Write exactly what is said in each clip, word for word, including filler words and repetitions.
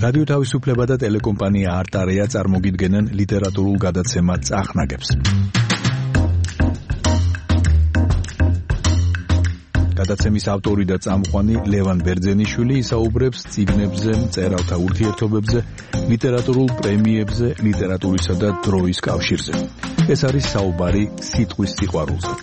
რადიო თავისუფლება და ტელეკომპანია არტარია წარმოგიდგენენ ლიტერატურულ გადაცემა წახნაგებს. გადაცემის ავტორი და წამყვანი ლევან ბერძენიშვილი ისაუბრებს წიგნებზე, მწერალთა ურთიერთობებზე, ლიტერატურულ პრემიებზე, ლიტერატურისა და დროის კავშირზე. ეს არის საუბარი სიტყვის სიყვარულზე.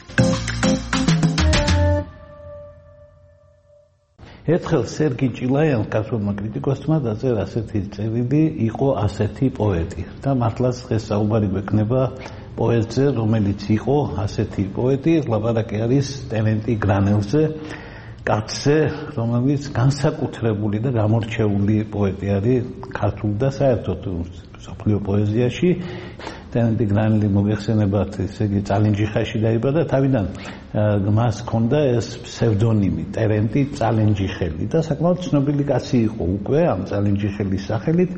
ერთხელ სერგი ჭილაიან კაცობრიობა კრიტიკოსმა დაწერა ასეთი წერილი, იყო ასეთი პოეტი და მართლაც დღეს საუბარი გვექნება პოეტზე, რომელიც იყო ასეთი პოეტი, ლაპარაკი არის ტერენტი გრანელზე, კაცზე, რომელიც განსაკუთრებული და გამორჩეული პოეტი არის ქართულ და საერთოდ მსოფლიო პოეზიაში. ტერენტი გრანელი მოგეხსენებათ, ესე იგი წალენჯიხაში დაიბადა, თავიდან მას ჰქონდა ეს ფსევდონიმი ტერენტი წალენჯიხელი და საკმაოდ ცნობილი კაცი იყო უკვე ამ წალენჯიხელის სახელით.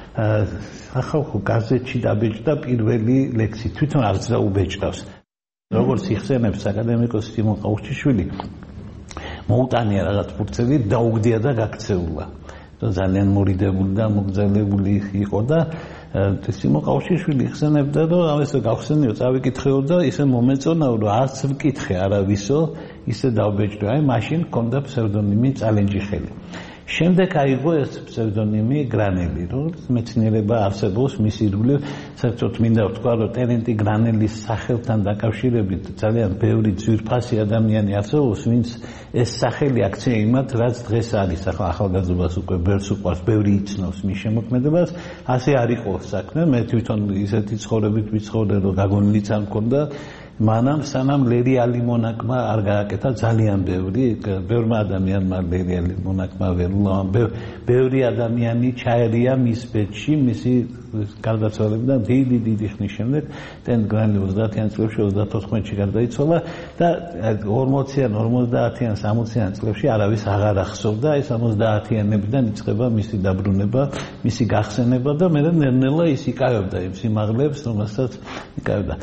ახალ გაზეთში დაბეჭდა პირველი ლექსი, თვითონ არც დაუბეჭდავს. როგორც იხსენებს აკადემიკოსი სიმონ ყაუჩიშვილი, მოუტანია რაღაც ფურცელი, დაუგდია და გაქცეულა. ძალიან მორიდებული და მოგზაურებული იყო და სიმონ ყაუჩიშვილი იხსენებდა, რომ ამას გავხსენიო, წავიკითხეო და ისე მომეწონაო, რომ არც ვკითხე არავისო, ისე დავბეჭდო. აი მაშინ ჰქონდა ფსევდონიმი წალენჯიხელი. შემდეგ აიღო ეს ფსევდონიმი გრანელი, რომელიც მეცნიერება არსებობს მის ირგვლივ. საერთოდ მინდა ვთქვა, რომ ტერენტი გრანელის სახელთან დაკავშირებით ძალიან ბევრი ძვირფასი ადამიანი არსებობს, ვინც ეს სახელი აქცია იმათ, რაც დღეს არის. ახლა ახალგაზრდობას უკვე ბევრს უყვარს, ბევრი იცნობს მის შემოქმედებას. ასე არ იყო საქმე. მე თვითონ ისეთი ცხოვრებით ვიცხოვრე, რომ გაგონილიც არ მქონდა. მანამ სანამ ლერიალი მონაკმა არ გააკეთა ძალიან ბევრი, ბევრმა ადამიანმა ლერიალი მონაკმა ველულა, ბევრი ადამიანი ჩაერია მის ბედში, მისი გარდაცვალებიდან დიდი დიდი ხნის შემდეგ, ტერენტი გრანელი ოცდაათიან წლებში, ოცდათოთხმეტში გარდაიცვალა და ორმოციან, ორმოცდაათიან, სამოციან წლებში არავის აღარ ახსოვდა. ეს ორმოცდაათიანებიდან იწყება მისი დაბრუნება, მისი გახსენება და მე ნელ-ნელა ის იკავებდა იმ სიმაღლეებს, რომელსაც იკავებდა.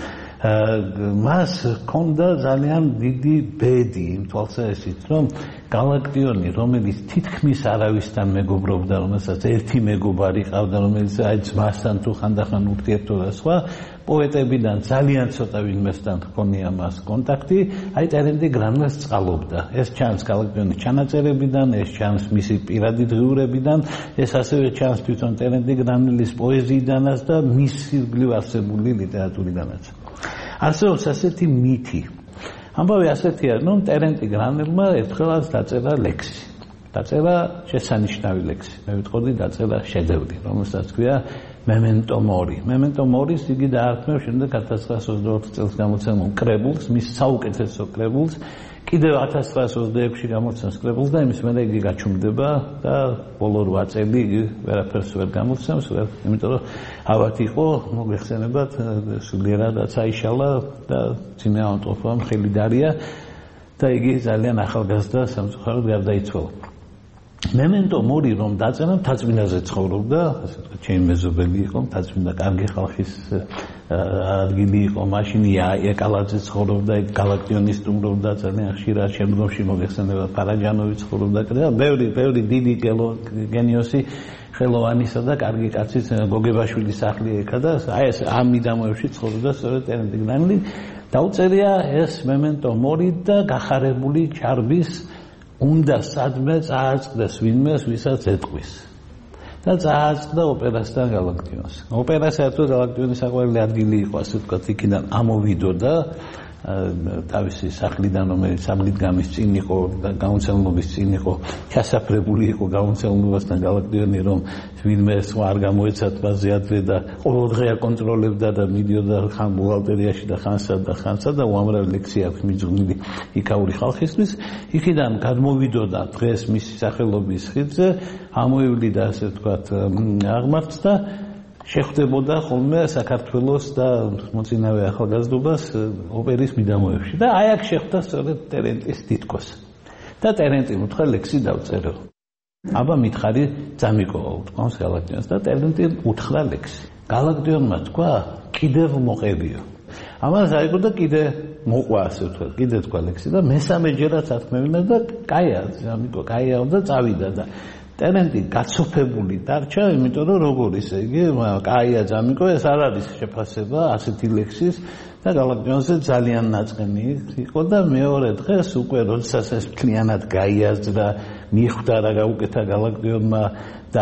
მას ჰქონდა ძალიან დიდი ბედი იმ თვალსაზრისით, რომ გალაქტიონი, რომელიც თითქმის არავისთან მეგობრობდა, რომელსაც ერთი მეგობარი ყავდა, რომელიც აი ძმასთან თუ ხანდახან ურთიერთობდა სხვა, პოეტებიდან ძალიან ცოტა ვინმესთან ჰქონია მას კონტაქტი, აი ტერენტი გრანელს წყალობდა. ეს ჩანს გალაქტიონის ჩანაწერებიდან, ეს ჩანს მისი პირადი დღიურებიდან, ეს ასევე ჩანს თვითონ ტერენტი გრანელის პოეზიიდანაც და მის ირგვლივ არსებული ლიტერატურიდანაც. არსებობს ასეთი მითი. ამბავი ასეთია, რომ ტერენტი გრანელმა ერთხელაც დაწერა ლექსი. დაწერა შესანიშნავი ლექსი. მე ვიტყოდი დაწერა შედევრი, რომელსაც ქვია მემენტო მორი. მემენტო მორის იგი დაარქმევს შემდეგ ათას ცხრაას ოცდაოთხ წელს გამოცემულ კრებულს, მის საუკეთესო კრებულს, კიდევ ათას ცხრაას ოცდაექვსში გამოცემს კრებულს და იმის მერე იგი გაჩუმდება და ბოლო რვა წელი იგი ვერაფერს ვერ გამოცემს, იმიტომ რომ ავად იყო, მოგეხსენებათ, სულიერად აიშალა და ძიმე ავადმყოფობამ ხელი დარია და იგი ძალიან ახალგაზრდა სამწუხაროდ გარდაიცვალა. მემენტო მორი რომ დაწერა, მთაწმინდაზე ცხოვრობდა, ასე ვთქვათ, ჩემი მეზობელი იყო, მთაწმინდა კარგი ხალხის ადგილი იყო, მაშინ ეკალაძე ცხოვრობდა, გალაქტიონი სტუმრობდა, ძალიან ხშირად შემდგომში მოგეხსენება ფარაჯანოვი ცხოვრობდა, და ბევრი, ბევრი დიდი გენიოსი ხელოვანისა და კარგი კაცის გოგებაშვილის სახლი ეკა და აი ეს ამ მიდამოებში ცხოვრობდა სწორედ ტერენტი გრანელი. დაუწერია ეს მემენტო მორი და გახარებული ჩარბის უნდა სადმე წააწყდეს ვინმეს, ვისაც ეტყვის. და წააწყდა ოპერასთან გალაქტიონს. ოპერა საერთოდ გალაქტიონის საყვარელი ადგილი იყო, ასე ვთქვათ, იქიდან ამოვიდო და თავისი სახლიდან, რომელიც სამლიდგამის წინ იყო და გამოცემლობის წინ იყო, ჩასაფრებული იყო გამოცემლობასთან გალაქტიონი, რომ ვინმე სხვა არ გამოეცათ ბაზე ადრე და ყოველდღე აკონტროლებდა და მიდიოდა ხან ბუღალტერიაში და ხანსა და ხანსა და უამრავი ლექსი აქვს მიძღვნილი იქაური ხალხისთვის. იქიდან გადმოვიდოდა დღეს მისი სახელობის ხიდზე, ამოივლიდა, ასე ვთქვათ, აღმართს და შეხვდებოდა ხოლმე საქართველოს და მოწინავე ახალგაზრდობას ოპერის მიდამოებში და აი აქ შეხვდა სწორედ ტერენტის თითქოს. და ტერენტიმ უთხრა ლექსი დავწერო. აბა მითხარი წამიკოვა უთქვამს გალაქტიონს და ტერენტიმ უთხრა ლექსი. გალაქტიონმა თქვა კიდევ მოყევიო. ამას აიგო და კიდე მოყვა, ასე ვთქვათ, კიდე თქვა ლექსი და მესამე ჯერაც ათქმევინა და კაია, წამიკო, კაია და წავიდა და ტერენტი გაცოფებული დარჩა, იმიტომ რომ როგორ ისე იგი კაია ძამიკო ეს არ არის შეფასება ასეთი ლექსის და გალაკტიონზე ძალიან ნაწყენი იყო და მეორე დღეს უკვე როდესაც ეს მთლიანად გაიაზრა, მიხვდა რა გაუკეთა გალაკტიონმა და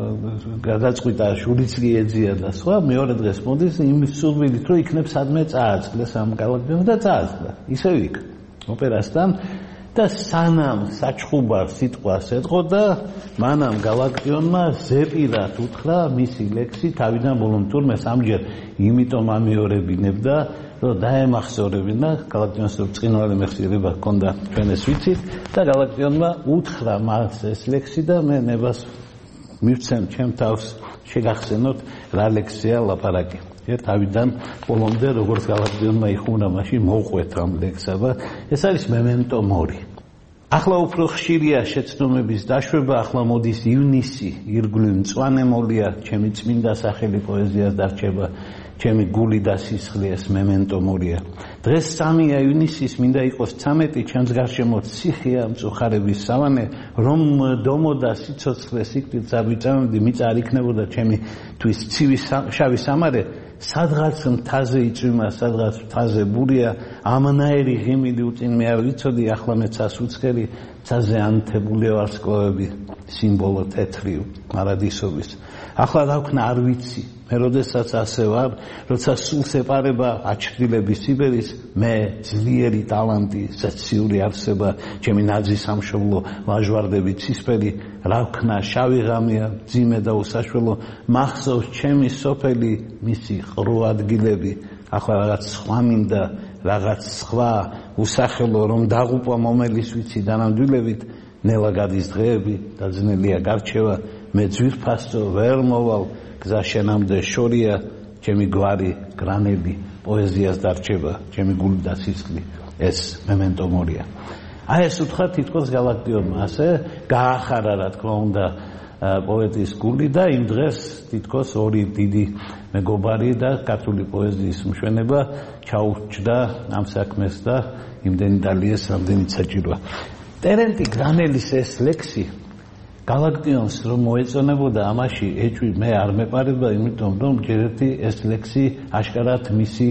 გადაწყვიტა შურიცლი ეძია და სხვა, მეორე დღეს მოდის იმის სურვილით, რომ იქნებ სადმე წააწყდეს ამ გალაკტიონს და წააწყდა. ისევ იქ ოპერასთან და სანამ საჩხუბარ სიტყვას ეტყოდა, მანამ გალაკტიონმა ზეპირად უთხრა მისი ლექსი თავიდან ბოლომდე, თურმე სამჯერ იმიტომ ამეორებინებდა, რომ დაემახსოვრებინა გალაკტიონს, რომ წყინვალე მეხსიერება ჰქონდა, ჩვენ ეს ვიცით და გალაკტიონმა უთხრა მას ეს ლექსი და მე ნებას მივცემ ჩემ თავს შეგახსენოთ რა ლექსია ლაპარაკი. თავიდან ბოლომდე როგორც გალაკტიონმა იხუნა, მაშინ მოუყვეთ ამ ლექსაბა. ეს არის მემენტო მორი. ახლა უფრო ხშირია შეცდომების დაშვება, ახლა მოდის ივნისი, ირგვლივ მწვანე მოლია, ჩემი წმინდა სახელი პოეზიას დარჩება, ჩემი გული და სისხლი ეს მემენტო მორია. დღეს სამია ივნისის, მინდა იყოს ცამეტი, ჩემს გარშემო ციხეა, მწუხარების სავანე, რომ დომოდა სიცოცხლე სიკვდილს აბიწამდი, მიწა არ იქნებოდა ჩემი თვის ცივი შავი სამარე, სადღაც მთაზე იწვიმა, სადღაც მთაზე ბურია, ამნაირი ღიმილი უწინ მე არ ვიცოდი, ახლა მე ცას უცხერი, ცაზე ანთებული ვარსკვლავები, სიმბოლო თეთრი მარადისობის. ახლა დავქნა არ ვიცი, მე როდესაც ასე ვარ, როცა სულს ეპარება აჩრდილების სიბერის, მე ძლიერი ტალანტი, საციური არსება, ჩემი ნაძი სამშობლო, ლაჟვარდები ცისფერი, რა ვქნა შავი ღამეა, ძიმე და უსაშველო, მახსოვს ჩემი სოფელი, მისი ყრუ ადგილები, ახლა რაღაც სხვა მინდა, რაღაც სხვა უსახელო, რომ დაღუპვა მომელის ვიცი დანამდვილებით, ნელა გადის დღეები და ძნელია გარჩევა, მე ძვირფასო ვერ მოვალ, გზა შენამდე შორია, ჩემი გვარი გრანები პოეზიას დარჩება, ჩემი გული და სისხლი ეს მემენტო მორია. აი ეს უთხრა თითქოს გალაკტიონმა, ასე გაახარა რა თქმა უნდა პოეტის გული და იმ დღეს თითქოს ორი დიდი მეგობარი და ქართული პოეზიის მშვენება ჩაურჩდა ამ საქმეს და იმდენი დალიეს, რამდენიც საჭიროა. ტერენტი გრანელის ეს ლექსი გალაკტიონს რომ მოეწონებოდა ამაში ეჭვი მე არ მეპარება, იმიტომ რომ ჯერეთი ეს ლექსი აშკარად მისი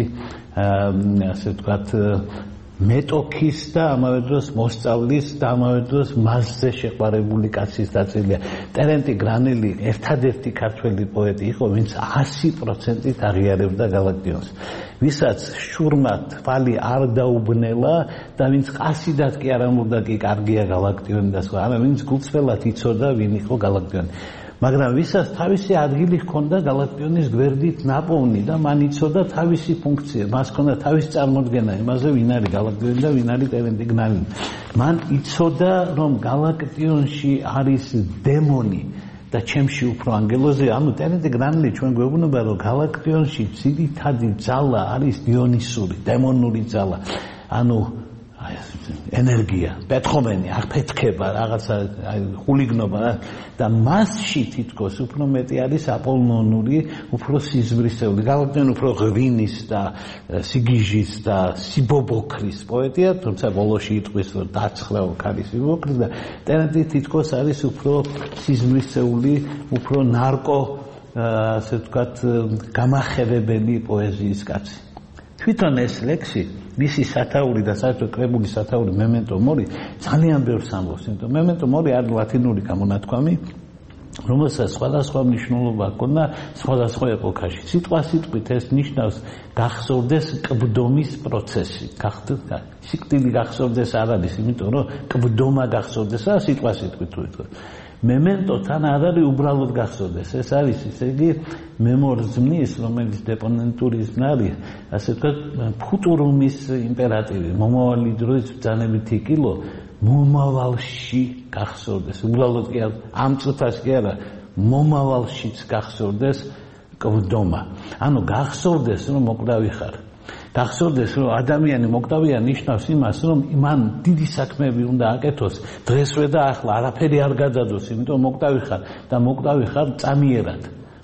ასე ვთქვათ მეტოქის და ამავე დროს მოსწავლის და ამავე დროს მასზე შეყვარებული კაცის ნაწილია. ტერენტი გრანელი ერთადერთი ქართველი პოეტი იყო, ვინც ასი პროცენტით აღიარებდა გალაკტიონს, ვისაც შურმა თვალი არ დაუბნელა და ვინც ყასიდად კი არ ამბობდა კი კარგია გალაკტიონი და სხვა, არა ვინც გულწრფელად იცოდა ვინ იყო გალაკტიონი. მაგრამ ვისაც თავისი ადგილი ჰქონდა გალაკტიონის გვერდით ნაპოვნი და მან იცოდა თავისი ფუნქცია, მას ჰქონდა თავისი წარმოდგენა იმაზე, ვინ არის გალაკტიონი და ვინ არის ტერენტი გრანელი. მან იცოდა, რომ გალაკტიონში არის დემონი და ჩემში უფრო ანგელოზი, ანუ ტერენტი გრანელი ჩვენ გვეუბნება, რომ გალაკტიონში ძირითადი ძალა არის დიონისური, დემონური ძალა. ანუ ენერგია, პეტრომენი, აფეთქება, რაღაცა ხულიგნობა და მასში თითქოს უფრო მეტი არის აპოლონური, უფრო სიზმრისეული. გალაკტიონი უფრო ღვინის და სიგიჟის და სიბობოქრის პოეტია, თუმცა ბოლოში იტყვის, რომ დაცხრაო ქარის სიბობოქრის და ტერენტი თითქოს არის უფრო სიზმრისეული, უფრო ნარკო, ასე ვთქვათ, გამახევებელი პოეზიის კაცი. თვითონ ეს ლექსი მისი სათაური და საერთოდ კრებული სათაური მემენტო მორი ძალიან ბევრს ამბობს, იმიტომ მემენტო მორი არის ლათინური გამონათქვამი, რომელსაც სხვადასხვა მნიშვნელობა ჰქონდა სხვადასხვა ეპოქაში. სიტყვა სიტყვით ეს ნიშნავს გახსოვდეს კბდომის პროცესი. სიკვდილი გახსოვდეს არ არის, იმიტომ რომ კბდომა გახსოვდეს, რა სიტყვა სიტყვით თუ იტყვი. მემენტო თან არ არის უბრალოდ გახსოვდეს, ეს არის ისე იგი მემორზმნის, რომელიც დეპონენტურიზმი არის, ასე ვთქვათ, ფუტურუმის იმპერატივი, მომავალი დროის ბრძანებითი კილო მომავალში გახსოვდეს, უბრალოდ კი ამ წუთას კი არა, მომავალშიც გახსოვდეს კბდომა. ანუ გახსოვდეს, რომ მოკვდავი ხარ. გახსოვდეს, რომ ადამიანი მოკვდავია ნიშნავს იმას, რომ მან დიდი საქმეები უნდა აკეთოს, დღესვე და ახლა არაფერი არ გადადოს, იმიტომ მოკვდავი ხარ და მოკვდავი ხარ წამიერად.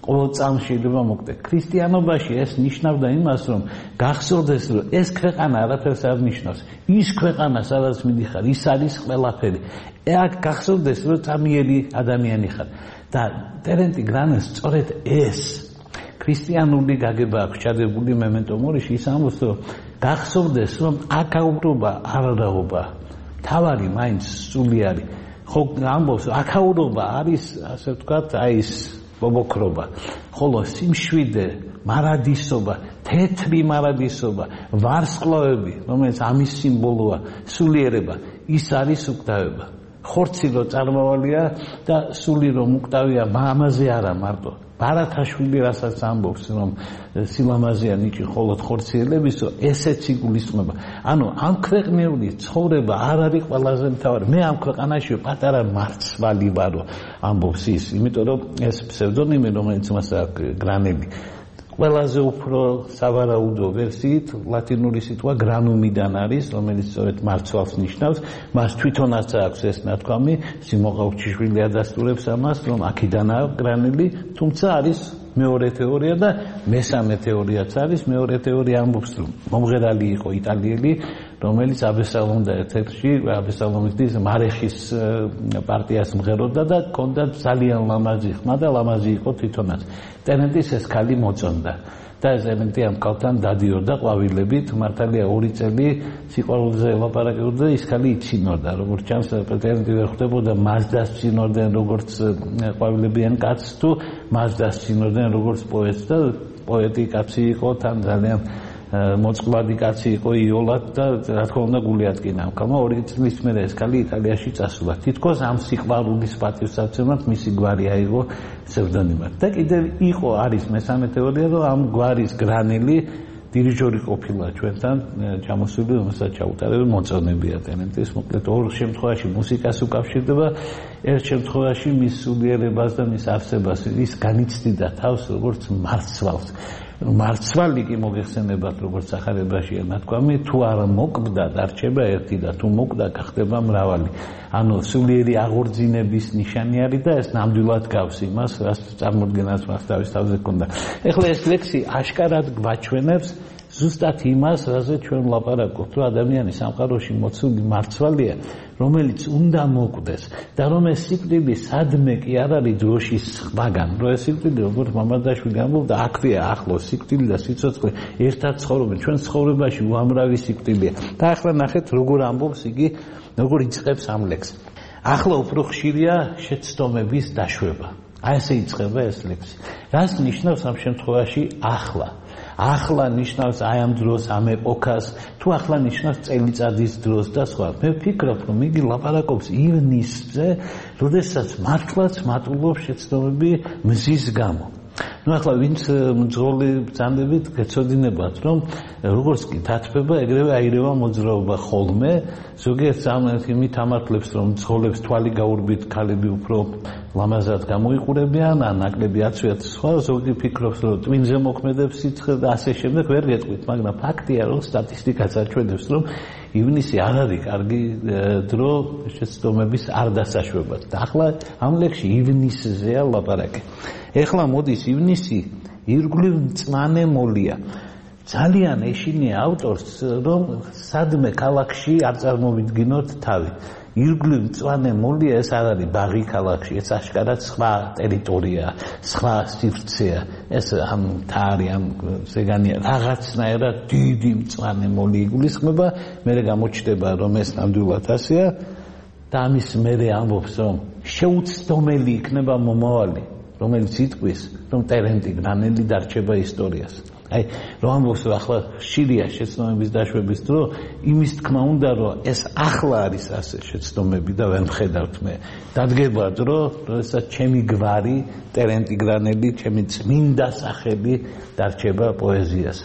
ყოველ წამს შეიძლება მოკვდე. ქრისტიანობაში ეს ნიშნავდა იმას, რომ გახსოვდეს, რომ ეს ქვეყანა არაფერს არ ნიშნავს. ის ქვეყანა, სადაც მიდიხარ, ის არის ყველაფერი. აქ გახსოვდეს, რომ წამიერი ადამიანი ხარ. და ტერენტი გრანეს სწორედ ეს ქრისტიანული გაგება აქვს ჩადებული მემენტო მორიში, ის ამბობს, რომ გახსოვდეს, რომ აკაურობა არარაობა თავარი მაინც სულიარი. ხო ამბობს, აკაურობა არის, ასე ვთქვათ, აი ეს ბობოქრობა, ხოლო სიმშვიდე, მარადისობა, თეთრი მარადისობა, ვარსკვლავები, რომელიც ამის სიმბოლოა, სულიერება, ის არის უკტავება. ხორცი რო წარმავალია და სული რომ უკტავია, ამაზე არა მარტო. ბარათაშვილი რასაც ამბობს, რომ სილამაზეა ნიჭი მხოლოდ ხორციელებისო, ესეც იგულისხმება. ანუ ამ ქვეყნიური ცხოვრება არ არის ყველაზე მთავარი. მე ამ ქვეყანაში პატარა მარცვალი ვარო, ამბობს ის, იმიტომ რომ ეს ფსევდონიმი, რომელიც მას აქვს გრანელი, ყველაზე უფრო სავარაუდო ვერსიით ლათინური სიტყვა გრანუმიდან არის, რომელიც სწორედ მარცვალს ნიშნავს. მას თვითონაც აქვს ეს ნათქვამი, სიმოყავჩიშვილი ადასტურებს ამას, რომ აქედანაა გრანელი, თუმცა არის მეორე თეორია და მესამე თეორიაც არის. მეორე თეორია ამბობს, რომ მომღერალი იყო იტალიელი, რომელიც აბესალომ და ერთ-ერთი აბესალომის მარეხის პარტიას მღეროდა და ჰქონდა ძალიან ლამაზი ხმა და ლამაზი იყო თვითონაც. ტერენტის ეს ქალი მოწონდა და ეს ტერენტი ამ ქალთან დადიოდა ყვავილებით. მართალია ორი წელი სიყვარულზე ელაპარაკებოდა, ის ქალი იცინოდა, როგორც ჩანს, ტერენტი ვერ ხვდებოდა მასდას წინორდნენ როგორც ყვავილებიან კაცს თუ მასდას წინორდნენ როგორც პოეტს და პოეტი კაცი იყო, თან ძალიან მოწყვლადი კაცი იყო იოლად და რა თქმა უნდა გული ატკინა ამ ქალმა. ორი წლის მერე ეს ქალი იტალიაში წასულა. თითქოს ამ სიყვარულის პატივსაცემად მისი გვარი აიღო ფსევდონიმად. და კიდევ იყო არის მესამე თეორია, რომ ამ გვარის გრანელი დირიჟორი ყოფილა ჩვენთან ჩამოსული, რომელსაც ჩაუტარებენ მოწონებია ტერენტის. მოკლედ ორ შემთხვევაში მუსიკას უკავშირდება, ერთ შემთხვევაში მის სულიერებას და მის არსებას ის განიცდიდა თავს როგორც მარცვალს. მარცვალი კი მოგეხსენებათ, როგორც სახარებაშია ნათქვამი, თუ არ მოკვდა დარჩება ერთი და თუ მოკვდა გახდება მრავალი. ანუ სულიერი აღორძინების ნიშანი არის და ეს ნამდვილად გავს იმას, რაც წარმოდგენას მას თავის თავზე ჰქონდა. ეხლა ეს ლექსი აშკარად გვაჩვენებს ზუსტად იმას, რაზე ჩვენ ვლაპარაკობთ, რომ ადამიანი სამყაროში მოცული მარცვალია, რომელიც უნდა მოკვდეს და რომ ეს სიკვდილი სადმე კი არ არის დროშის სხვაგან, რომ ეს სიკვდილი, როგორც მამარდაშვილი ამბობდა, აქვეა ახლოს სიკვდილი და სიცოცხლე ერთად ცხოვრობენ. ჩვენ ცხოვრებაში უამრავი სიკვდილია. და ახლა ნახეთ, როგორ ამბობს იგი, როგორ იწყებს ამ ლექსს. ახლა უფრო ხშირია შეცდომების დაშვება. აი ესე იწყება ეს ლექსი. რას ნიშნავს ამ შემთხვევაში ახლა? ახლა ნიშნავს აი ამ დროს, ამ ეპოქას, თუ ახლა ნიშნავს წელიწადის დროს და სხვა. მე ვფიქრობ, რომ იგი ლაპარაკობს ივნისზე, როდესაც მართლაც მატულობს შეცდომები მზის გამო. ну ახლა ვინც მძღოლი ბრძანდებით გეცოდინებათ, რომ როგორც კი დათბება, ეგრევე აირევა მოძრაობა ხოლმე. ზოგიერთ სამნით იმით ამართლებს, რომ მძღოლებს თვალი გაურბით, ქალები უფრო ლამაზად გამოიყურებიან, ან ნაკლები აცვიათ სხვა. ზოგი ფიქრობს, რომ ტვინზე მოქმედებს სიცხე და ასე შემდეგ. ვერ გეტყვით, მაგრამ ფაქტია, რომ სტატისტიკაც აჩვენებს, რომ ივნისი არ არის კარგი დრო შეცდომების არ დასაშვებად. და ახლა ამ ლექსში ივნისზეა ლაპარაკი. ეხლა მოდის ივნისი ირგვლივ მწვანე მოლია. ძალიან ეშინია ავტორს, რომ სადმე ქალაქში არ წარმოვიდგინოთ თავი. ირგვლივ მწვანე მოლია, ეს არ არის ბაღი ქალაქში, ეს აშკარად სხვა ტერიტორია, სხვა სივრცეა. ეს ამ თარი, ამ ზეგანია, რაღაცნაირად დიდი მწვანე მოლი იგულისხმება, მერე გამოჩნდება, რომ ეს ნამდვილად ასეა და ამის მერე ამბობს, რომ შეუცდომელი იქნება მომავალი, რომელიც იტყვის, რომ ტერენტი გრანელი დარჩება ისტორიას. აი, რომ ამბობს, რომ ახლა ხშირია შეცდომების დაშვების დრო, იმის თქმა უნდა, რომ ეს ახლა არის ასე შეცდომები და ვერ მხედავთ მე. დადგება დრო, როდესაც ჩემი გვარი, ტერენტი გრანელი, ჩემი წმინდა სახელი დარჩება პოეზიას.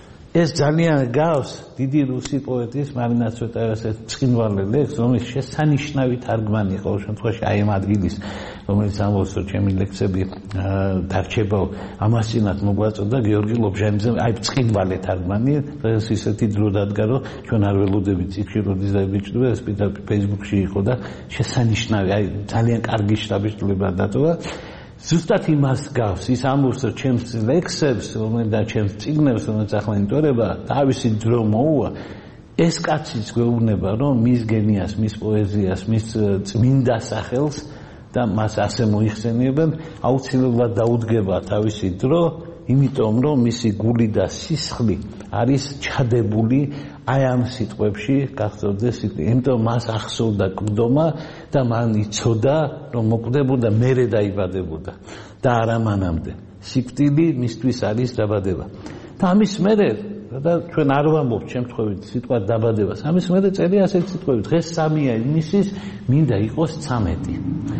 ეს ძალიან გავს დიდი რუსი პოეტის მარინა ცვეტაევას ცხინვალე ლექსს, რომლის შესანიშნავი თარგმანი ყოველ შემთხვევაში აი ამ ადგილის, რომელიც ამბობს, რომ ჩემი ლექსები დარჩებაო, ამას წინათ მოგვაწოდა გიორგი ლობჟანიძემ, აი ცხინვალე თარგმანი, დღეს ისეთი დრო დადგა, რომ ჩვენ არ ველოდებით ციხში როდის დაიბეჭდება, ეს პირდაპირ ფეისბუქში იყო და შესანიშნავი, აი ძალიან კარგი შტაბის წვლილება დატოვა. ზუსტად იმას გავს ის ამბობს რომ ჩემს ლექსებს და ჩემს წიგნებს რომელიც ახლა ინტორება თავისი დრო მოუვა ეს კაციც გვეუბნება რომ მის გენიას მის პოეზიას მის წმინდა სახელს და მას ასე მოიხსენიებენ აუცილებლად დაუდგება თავისი დრო იმიტომ რომ მისი გული და სისხლი არის ჩადებული აი ამ სიტყვებში გახსოვდეს იმიტომ მას ახსოვდა კვდომა და მან იცოდა რომ მოკვდებოდა მერე დაიბადებოდა და არა მანამდე სიკვდილი მისთვის არის დაბადება და ამის მერე და ჩვენ არ ვამბობთ შემთხვევით სიტყვა დაბადებას ამის მერე წერია ასეთ სიტყვები დღეს სამია ივნისის მინდა იყოს ცამეტი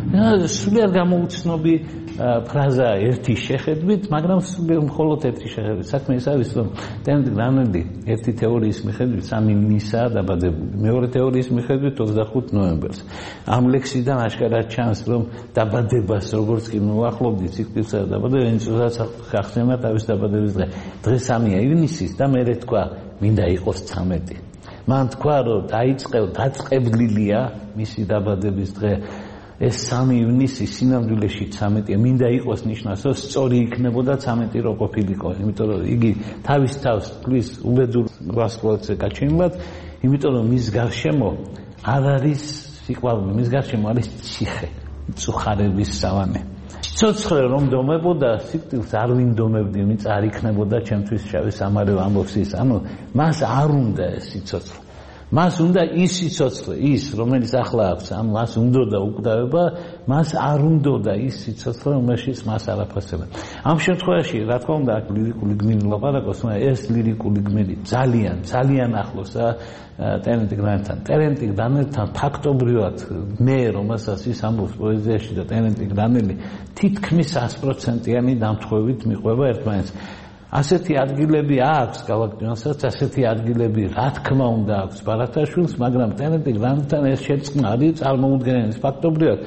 სულიერ გამოუცნობი ფრაზა ერთი შეხედვით მაგრამ სულიერ მხოლოდ ერთი შეხედვით საქმე ის არის რომ ტენდრანელი ერთი თეორიის მიხედვით სამი ივნისაა დაბადებული მეორე თეორიის მიხედვით ოცდახუთ ნოემბერს ამ ლექსიდან აშკარად ჩანს რომ დაბადებას როგორც კი მოახლოვდით სიკვდილსა და დაბადებას ინსტიტუტს ახსენა თავის დაბადების დღე დღეს სამია ივნისის და მე თქვა მინდა იყოს ცამეტი მან თქვა რომ დაიწყე დაწყებლილია მისი დაბადების დღე ეს სამი ივნისი სინამდვილეში ცამეტია მინდა იყოს ნიშნავს რომ სწორი იქნებოდა ცამეტი რო ყოფილიყო იმიტომ რომ იგი თავის თავს თვლის უბედურ ვარსკვლავედზე გაჩენილად იმიტომ რომ მის გარშემო არ არის სიყვარული მის გარშემო არის ციხე მწუხარების სავანე სიცოცხლე რომ დომებოდა სიკვდილს არ ვინდომებდი მიწ არ იქნებოდა ჩემთვის შავი სამარევ ამბობს ის ანუ მას არ უნდა ეს სიცოცხლე მას უნდა ის სიცოცხლე ის რომელიც ახლა აქვს ანუ მას უნდა უკვდავება მას არ უნდა ის სიცოცხლე რომელშიც მას არაფასება ამ შემთხვევაში რა თქმა უნდა ლირიკული გმირი ლაპარაკობს მაგრამ ეს ლირიკული გმირი ძალიან ძალიან ახლოსა ტერენტი გრანელთან ტერენტი გრანელთან ფაქტობრივად მე რომელსაც ის ამბობს პოეზიაში და ტერენტი გრანელი თითქმის ას პროცენტიანი დამთხოვებით მიყვება ერთმანეთს ასეთი ადგილები აქვს გალაქტიონსაც ასეთი ადგილები რა თქმა უნდა აქვს ბარათაშვილს მაგრამ ტერენტი გრანელთან ეს შეწყნარი წარმოუდგენელი ფაქტობრივად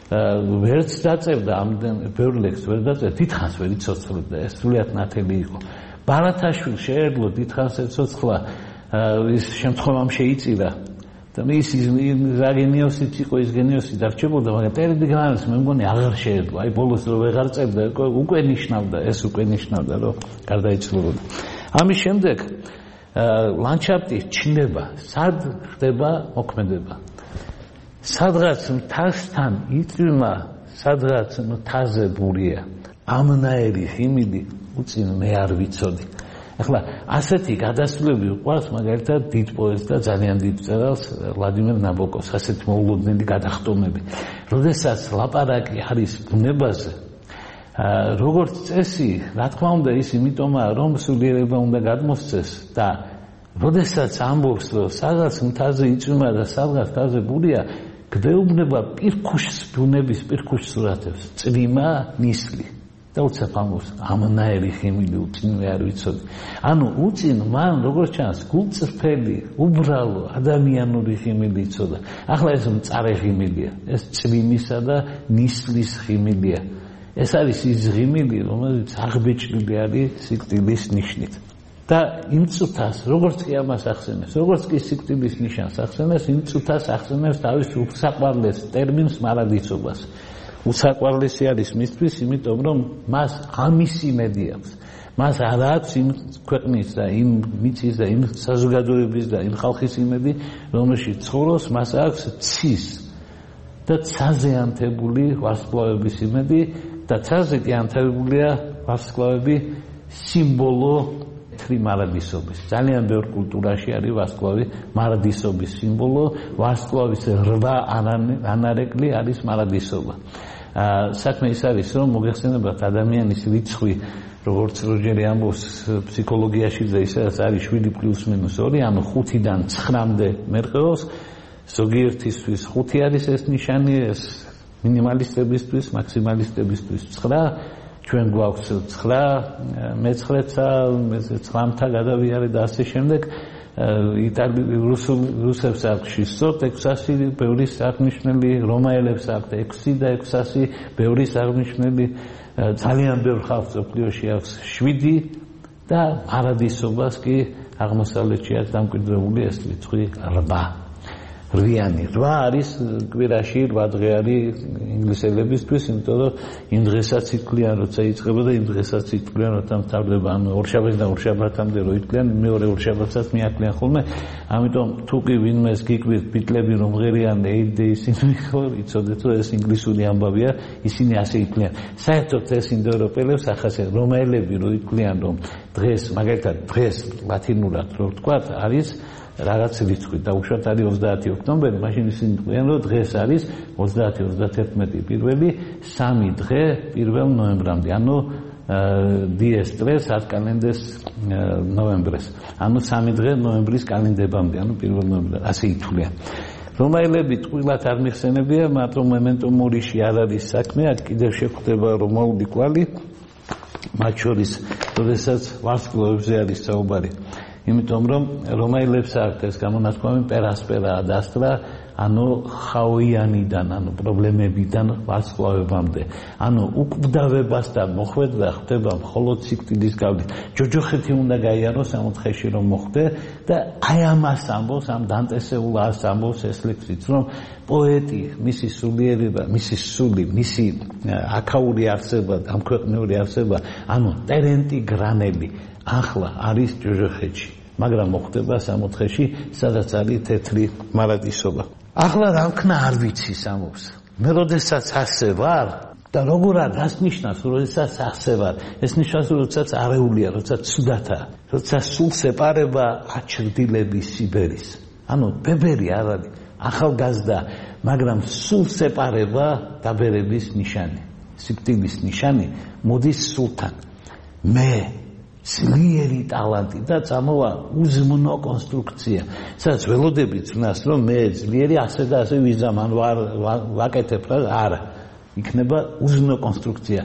ვერც დაწერდა ამდენ ბევრ ლექსს ვერ დაწერდა დიდხანს ვერ იცოცხლობდა ეს სრულიად ნათელი იყო ბარათაშვილს შეეძლო დიდხანს ეცოცხლა ის შემთხვევამ შეიწირა და ის რა გენიოსიც იყო ის გენიოსი დარჩებოდა მაგრამ ტერენტი გრანელს მე მგონი აღარ შეეძლო აი ბოლოს რო ვეღარ წერდა უკვე ნიშნავდა ეს უკვე ნიშნავდა რომ გარდაიცვალებოდა ამის შემდეგ ლანდშაფტი ჩნდება სად ხდება მოქმედება სადღაც მთასთან იწვიმა სადღაც მთაზე ბურია ამნაირი ხიმილი უწინ მე არ ვიცოდი ახლა ასეთი გადასვლები უყვარს მაგალითად დიდ პოეტს და ძალიან დიდ მწერალს ვლადიმერ ნაბოკოვს ასეთი მოულოდნელი გადახტომები როდესაც ლაპარაკი არის ბუნებაზე როგორც წესი რა თქმა უნდა ის იმიტომაა რომ სულიერება უნდა გადმოსცეს და როდესაც ამბობს რომ სადღაც მთაზე იწვიმა და სადღაც მთაზე ბურია გვეუბნება პირქუშს ბუნების პირქუშ სურათებს წვიმა ნისლი და უცებ ამბობს ამნაირი ხიმილი უწინ მე არ ვიცოდი ანუ უწინ მან როგორც ჩანს გულწრფელი უბრალო ადამიანური ხიმილი იცოდა ახლა ეს მწარე ხიმილია ეს წვიმისა და ნისლის ხიმილია ეს არის ის ხიმილი რომელიც აღბეჭდილი არის სიკვდილის ნიშნით და იმ წუთას როგორც კი ამას ახსენებს როგორც კი სიკვდილის ნიშანს ახსენებს იმ წუთას ახსენებს თავის უსაყვარლეს ტერმინს მარადისობას უსაყვარლესი არის მისთვის, იმიტომ რომ მას ამის იმედი აქვს. მას არ აქვს იმ ქვეყნის და იმ მიწის და იმ საზოგადოების და იმ ხალხის იმედი, რომელშიც ცხოვრობს, მას აქვს ცის და ცაზე ანთებული ვარსკვლავების იმედი და ცაზე კი ანთებულია ვარსკვლავები სიმბოლო თრი მარადისობის. ძალიან ბევრ კულტურაში არის ვარსკვლავი მარადისობის სიმბოლო, ვარსკვლავის რვა ანარეკლი არის მარადისობა. საქმე ის არის, რომ მოგეხსენებათ ადამიანის რიცხვი, როგორც როჯერი ამბობს ფსიქოლოგიაში და ისაც არის შვიდი პლუს მინუს ორი, ანუ ხუთიდან ცხრამდე მერყეობს, ზოგიერთისთვის ხუთი არის ეს ნიშანი, ეს მინიმალისტებისთვის, მაქსიმალისტებისთვის ცხრა, ჩვენ გვაქვს ცხრა, მეცხრეცა, ცხრამთა გადავიარე და ასე შემდეგ. რუსებს აქვს შვიდსот ექვსასი, ბევრის აღნიშნული, რომაელებს აქვს ექვსი და ექვსასი, ბევრის აღნიშნული, ძალიან ბევრ ხალხს მსოფლიოში აქვს შვიდი და მარადისობას კი აღმოსავლეთში აქვს დამკვიდრებული ეს რიცხვი რვა. რვიანი რვა არის კვირაში რვა დღე არის ინგლისელებისთვის, იმიტომ რომ იმ დღესაც იტყვიან, როცა იწყება და იმ დღესაც იტყვიან, როცა მთავრდება, ანუ ორშაბათს და ორშაბათამდე რო იტყვიან, მეორე ორშაბათსაც მიაკლიან ხოლმე. ამიტომ თუ კი ვინმეს გიკვირთ ბიტლები რომ ღერიან eight days ისინი ხო იცოდეთ რომ ეს ინგლისური ამბავია, ისინი ასე იტყვიან. საერთოდ ეს ინდოევროპელებს ახასიათებს, რომაელები რო იტყვიან რომ დღეს, მაგალითად დღეს ლათინურად რო ვთქვათ, არის რაღაც რიცხვი და უშუალოდ არის ოცდაათი ოქტომბერი, მაშინ ისინი თქვენ რომ დღეს არის ოცდაათი ოცდაათი პირველი სამი დღე პირველ ნოემბრამდე, ანუ დიეს ტრეს ათ კალენდეს ნოემბრეს, ანუ სამი დღე ნოემბრის კალენდებამდე, ანუ პირველ ნოემბრამდე, ასე ითვლიან. რომაელები ტყუილად არ მიხსენებია, მაგრამ მემენტო მორიში არ არის საქმე, აქ კიდევ შეხვდება რომაული კვალი, მათ შორის, როდესაც ვარსკვლავებზე არის საუბარი. იმიტომ რომ რომაელებს აქვთ ეს გამონათქვამი პერასპერა დასტრა, ანუ ხაოიანიდან, ანუ პრობლემებიდან ვარსკვლავებამდე, ანუ უკვდავებასთან მოხვედრა ხდება მხოლოდ სიკვდილის გავლით. ჯოჯოხეთი უნდა გაიაროს სამოთხეში რომ მოხვდე და აი ამას ამბობს, ამ დანტესეულ ას ამბობს ეს ლექსიც, რომ პოეტი, მისი სულიერება, მისი სული, მისი აქაური არსება, ამ ქვეყნიური არსება, ანუ ტერენტი გრანელი ახლა არის ჯოჯოხეთში, მაგრამ მოხდება სამოთხეში, სადაც არის თეთრი მარადისობა. ახლა რა ვქნა არ ვიცი ამობს. მე როდესაც ასე ვარ და როგორ არის ნიშნავს, როდესაც ასე ვარ. ეს ნიშნავს, როდესაც არეულია, როდესაც ცუდათაა, როდესაც სულ სეპარება აჩრდილების სიბერის. ანუ ბებერი არ არის, ახალგაზრდა, მაგრამ სულ სეპარება დაბერების ნიშანი, სიკვდილის ნიშანი მოდის სულთან. მე ძლიერი ტალანტი და წამოვა უზმნო კონსტრუქცია, სადაც ველოდებით წნას, რომ მე ძლიერი ასე და ასე ვიზამან ვარ ვაკეთებ რა, არა. იქნება უზმნო კონსტრუქცია,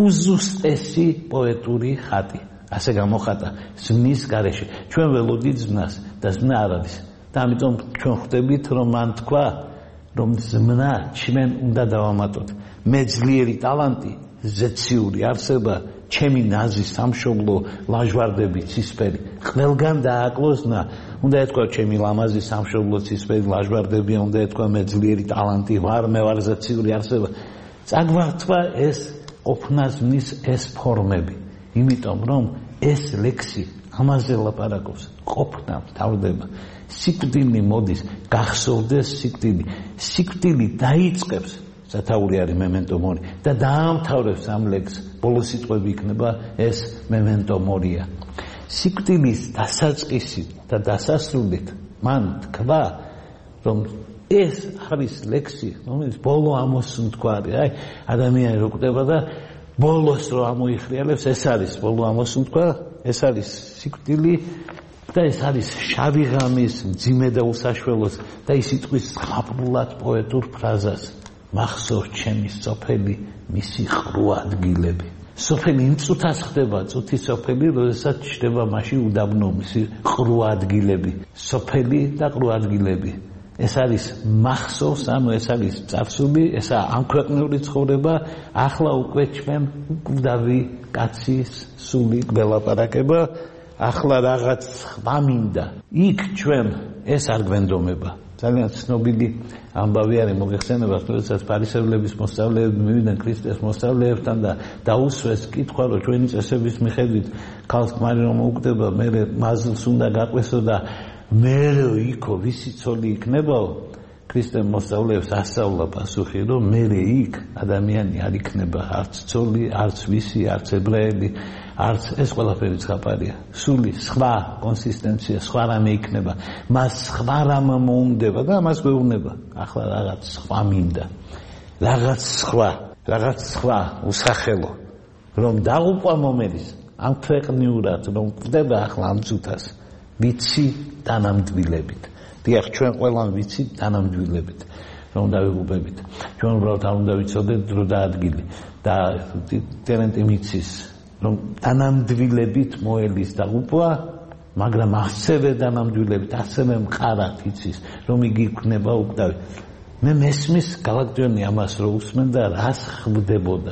უზუსტესი პოეტური ხატი. ასე გამოხატა ზმნის გარეშე. ჩვენ ველოდით ზმნას და ზმნა არ არის. და ამიტომ ჩვენ ხვდებით, რომ მან თქვა, რომ ზმნა ჩვენ უნდა დავამატოთ. მე ძლიერი ტალანტი, ზეციური არსება, ჩემი ნაზი სამშობლო ლაჟვარდები ცისფერი ყველგან დააკლოზნა, უნდა ეთქვა ჩემი ლამაზი სამშობლო ცისფერი ლაჟვარდებია, უნდა ეთქვა მე ძლიერი ტალანტი ვარ, მე ვარ ზეციური არსება. წაგვართვა ეს ყოფნაზმის ეს ფორმები, იმიტომ რომ ეს ლექსი ამაზე ლაპარაკობს, ყოფნა თავდება, სიკვდილი მოდის, გახსოვდეს სიკვდილი, სიკვდილი დაიწყებს, სათაური არის მემენტო მორი და დაამთავრებს ამ ლექსს, ბოლო სიტყვები იქნება ეს მემენტო მორია. სიკვდილის დასაწყისი და დასასრულით მან თქვა, რომ ეს არის ლექსი, რომელიც ბოლო ამოსუნთქვარი, აი ადამიანი რო კვდება და ბოლოს რო ამოიხრიალებს, ეს არის ბოლო ამოსუნთქვა, ეს არის სიკვდილი და ეს არის შავი ღამის მძიმე და უსაშველოს და ის იტყვის ზღაპრულად პოეტურ ფრაზას. მახსოვს ჩემი სოფელი, მისი ყრუ ადგილები. სოფელი იმ წუთას ხდება, წუთი სოფელი, როდესაც ჩნდება მასში უდაბნო, მისი ყრუ ადგილები. სოფელი და ყრუ ადგილები. ეს არის მახსოვს, ანუ ეს არის წარსული, ესა ამ ქვეყნიური ცხოვრება, ახლა უკვე ჩვენ უკვდავი კაცის სული გველაპარაკება, ახლა რაღაც სხვა მინდა. იქ ჩვენ ეს არ გვენდომება. ძალიან ცნობილი ამბავი არის მოგეხსენებათ, როდესაც ფარისევლების მოსწავლეები მივიდნენ ქრისტეს მოსწავლეებთან და დაუსვეს კითხვა, რომ ჩვენი წესების მიხედვით ქალს ქმარი რომ მოუკვდება, მერე მაზლს უნდა გაყვესო და მერე იქო ვისი ცოლი იქნებაო. ქრისტეს მოსწავლეებს ასწავლა პასუხი, რომ მერე იქ ადამიანი არ იქნება არც ცოლი, არც ვისი, არც ებრაელი, არც ეს ყველაფერი ცხაპარია. სული სხვა კონსისტენცია, სხვა რამე იქნება. მას სხვა რამე მოუნდება და მას გვეუბნება. ახლა რაღაც სხვა მინდა. რაღაც სხვა, რაღაც სხვა უსახელო. რომ დაღუპვა მომედის ამ ქვეყნიურად, რომ კვდება ახლა ამ წუთას. ვიცი დანამდვილებით. დიახ, ჩვენ ყველამ ვიცით დანამდვილებით, რომ დავიღუპებით. ჩვენ უბრალოდ არ უნდა ვიცოდეთ დრო და ადგილი და ტერენტი მიცის, რომ დანამდვილებით მოელის დაღუპვა, მაგრამ ასევე დანამდვილებით, ასევე მყარად იცის, რომ იგი იქნება უკდავი. მე მესმის გალაქტიონი ამას რო უსმენ და რას ხვდებოდა.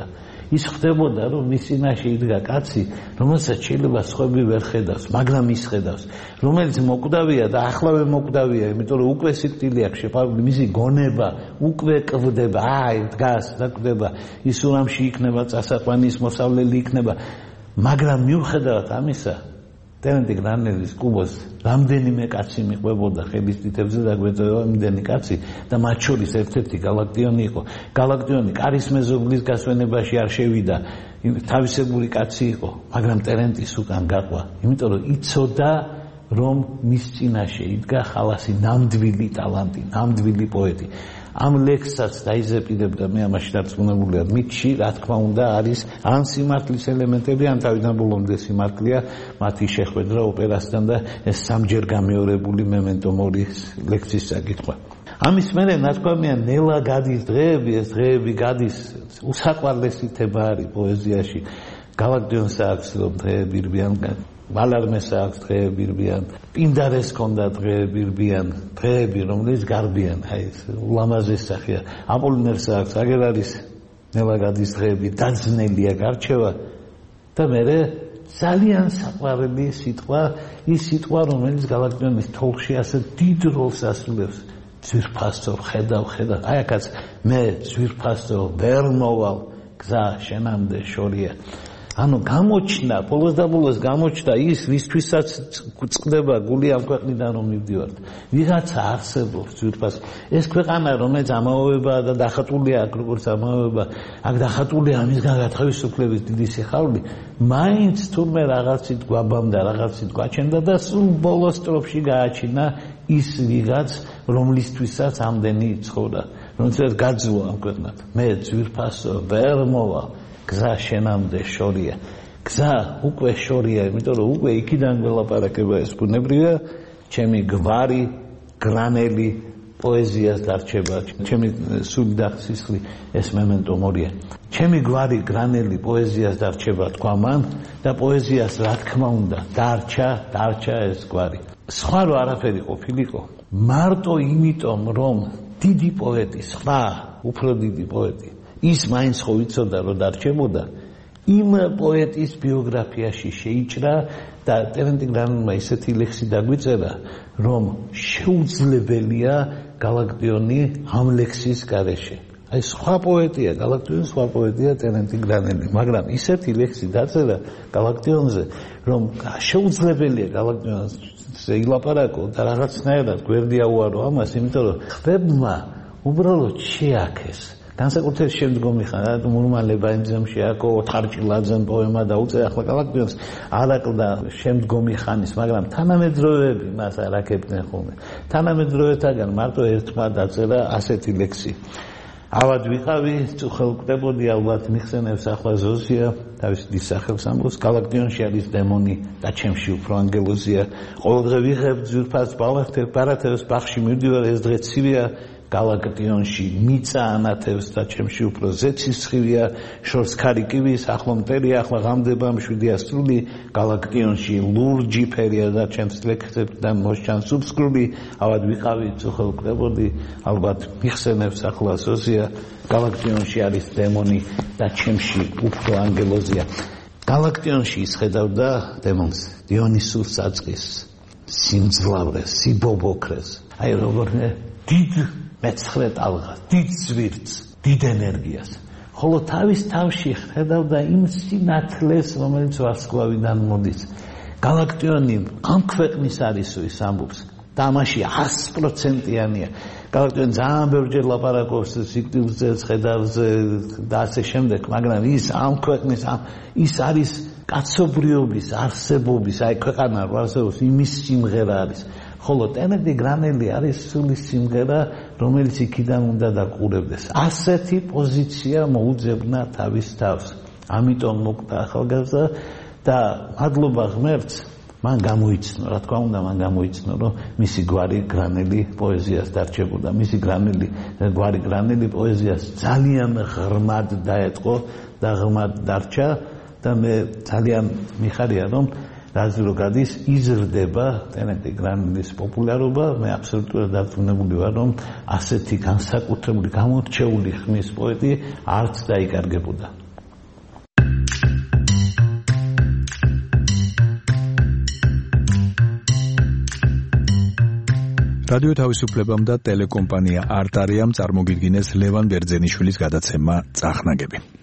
ის ხდებოდა რომ მის წინაშე იდგა კაცი რომელსაც შეიძლება სხვები ვერ ხედავს მაგრამ ის ხედავს რომელიც მოკვდავია და ახლავე მოკვდავია იმიტომ რომ უკვე სიკვდილი აქვს შეფარული მისი გონება უკვე კვდება აი დგას და კვდება ის ურამში იქნება წასაყვანი ის მოსავლელი იქნება მაგრამ მიუხედავად ამისა ტენენტი გრანელის კუბოს რამდენიმე კაცი მიყვებოდა ხელის თითებზე და გვეწევა იმდენი კაცი და მათ შორის ერთ-ერთი გალაქტიონი იყო გალაქტიონი კარის მეზობლის გასვენებაში არ შევიდა თავისებური კაცი იყო მაგრამ ტერენტის უკან გაყვა იმიტომ რომ იცოდა რომ მის წინაშე იდგა ხალასი ნამდვილი ტალანტი ნამდვილი პოეტი ამ ლექსსაც დაიზეპირებდა მე ამაში დარწმუნებულია მითში რა თქმა უნდა არის ან სიმართლის ელემენტები ან თავიდან ბოლომდე სიმართლეა მათი შეხვედრა ოპერასთან და ეს სამჯერ გამეორებული მემენტო მორის ლექსის საკითხვა ამის მერე ნათქვამია ნელა გადის დღეები ეს დღეები გადის უსაყვარლესი თემა არის პოეზიაში გალაქტიონს აქვს რომ დღეები რბიან ვალარმეს აქვს დღეები რბიან პინდარეს ჰქონდა დღეები რბიან დღეები რომელიც გარბიან აი ეს ულამაზეს სახეა აპოლინერს აქვს აგერ არის ნელა გადის დღეები დაძნელია გარჩევა და მერე ძალიან საყვარელი სიტყვა ის სიტყვა რომელიც გალაქტიონის თოლში ასე დიდ როლს ასრულებს ძვირფასო ხედავ ხედავ აი აქაც მე ძვირფასო ვერ მოვალ გზა შენამდე შორია ანუ გამოჩნდა ბოლოს და ბოლოს გამოჩნდა ის ვისთვისაც წყდება გული ამ ქვეყნიდან რომ მივდივართ ვიღაცა არსებობს ძვირფასო ეს ქვეყანა რომელიც ამაოებაა და დახატულია აქ როგორც ამაოება აქ დახატულია ამისგან გათავისუფლების დიდი სიხარული მაინც თურმე რაღაცით გვაბამდა რაღაცით გვაჩენდა და სულ ბოლოს სტროფში გააჩინა ის ვიღაც რომლისთვისაც ამდენი ცხოვრა რომელსაც გაძუა ამ ქვეყნად მე ძვირფასო ვერ მოვა გზა შენამდე შორია გზა უკვე შორია იმიტომ რომ უკვე იქიდან გველაპარაკება ეს ბუნებრივია ჩემი გვარი გრანელი პოეზიას დარჩება ჩემი სული და სისხლი ეს მემენტო მორია ჩემი გვარი გრანელი პოეზიას დარჩება თქვა მან და პოეზიას რა თქმა უნდა დარჩა დარჩა ეს გვარი სხვა რო არაფერი ყოფილიყო მარტო იმიტომ რომ დიდი პოეტი სხვა უფრო დიდი პოეტი ის მაინც ხო ვიცოდა რომ დარჩებოდა იმ პოეტის ბიოგრაფიაში შეიჭრა და ტერენტი გრანელმა ისეთი ლექსი დაგვიწერა რომ შეუძლებელია გალაქტიონი ამ ლექსის გარეშე აი სხვა პოეტია გალაქტიონი სხვა პოეტია ტერენტი გრანელი მაგრამ ისეთი ლექსი დაწერა გალაქტიონზე რომ შეუძლებელია გალაქტიონზე ილაპარაკო და რაღაცნაირად გვერდი აუარო ამას იმიტომ რომ ხბებმა უბრალოდ შეაქეს განსაკუთრებით შემდგომი ხანა მურმალება იმძემში აკო ოთხარჭილაძემ პოემა დაუწერა ახლა გალაქტიონს არაკლდა შემდგომი ხანის მაგრამ თანამედროვეები მას არ აკეთებდნენ ხოლმე თანამედროვეთაგან მარტო ერთმა დაწერა ასეთი ლექსი ავად ვიყავი წუხელკვდებოდი ალბათ მიხსენებს ახლა ზოზია თავის დის სახელს ამბობს გალაქტიონში არის დემონი და ჩემში უფრო ანგელოზია ყოველდღე ვიღებ ძვირფას ბარათებს ბაღში მივდივარ ეს დღე ცივია გალაქტიონში მიწა ანათებს და ჩემში უფრო ზეცისხივია შორს ქარიკივის ახლო მტერია ახლა ღამდება მშვიდი ასრული გალაქტიონში ლურჯი ფერია და ჩემს ლექსებთან მოსჩანს უბსკრული ავად ვიყავი წუხელკვდებოდი ალბათ მიხსენებს ახლა ზოზია გალაქტიონში არის დემონი და ჩემში უფრო ანგელოზია გალაქტიონში ისხედავდა დემონს დიონისუს საწყის სიმძლავრეს სიბობოქრეს აი როგორ დიდ მეცხრე ტალღას, დიდ ზვირთს, დიდ ენერგიას. ხოლო თავის თავში ხედავდა იმ სინათლეს, რომელიც ვარსკვლავიდან მოდის. გალაქტიონი ამ ქვეყნის არისო ის ამბობს. და ამაში ას პროცენტიანია. გალაქტიონი ძალიან ბევრჯერ ლაპარაკობს სიკვდილზე, ხედავზე და ასე შემდეგ, მაგრამ ის ამ ქვეყნის ის არის კაცობრიობის არსებობის, აი ქვეყანა არსებობს, იმის სიმღერა არის. ხოლო ტერენტი გრანელი არის სული სიმღერა, რომელიც იქიდან უნდა დაყურებდეს. ასეთი პოზიცია მოუძებნა თავის თავს. ამიტომ მოკვდა ახალგაზრდა და მადლობა ღმერთს, მან გამოიცნო, რა თქმა უნდა, მან გამოიცნო, რომ მისი გვარი გრანელი პოეზიას დარჩებოდა. მისი გრანელი გვარი გრანელი პოეზიას ძალიან ღრმად დაეტყო და ღრმად დარჩა და მე ძალიან მიხარია, რომ რაზი რო გადის იზრდება ტერენტი გრანელის პოპულარობა მე აბსოლუტურად დარწმუნებული ვარ რომ ასეთი განსაკუთრებული გამორჩეული ხმის პოეტი არც დაიკარგებოდა რადიო თავისუფლებამ და ტელეკომპანია არტარიამ წარმოგიდგინეს ლევან ბერძენიშვილის გადაცემა წახნაგები.